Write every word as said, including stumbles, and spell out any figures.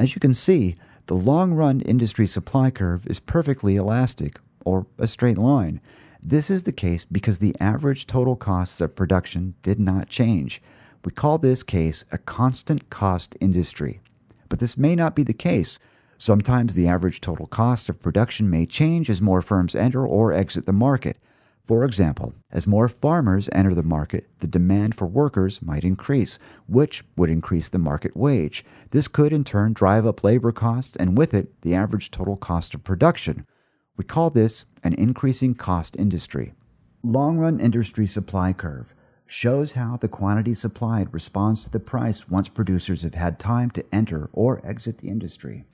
As you can see, the long-run industry supply curve is perfectly elastic, or a straight line. This is the case because the average total costs of production did not change. We call this case a constant cost industry. But this may not be the case. Sometimes the average total cost of production may change as more firms enter or exit the market. For example, as more farmers enter the market, the demand for workers might increase, which would increase the market wage. This could in turn drive up labor costs and with it, the average total cost of production. We call this an increasing cost industry. Long-run industry supply curve shows how the quantity supplied responds to the price once producers have had time to enter or exit the industry.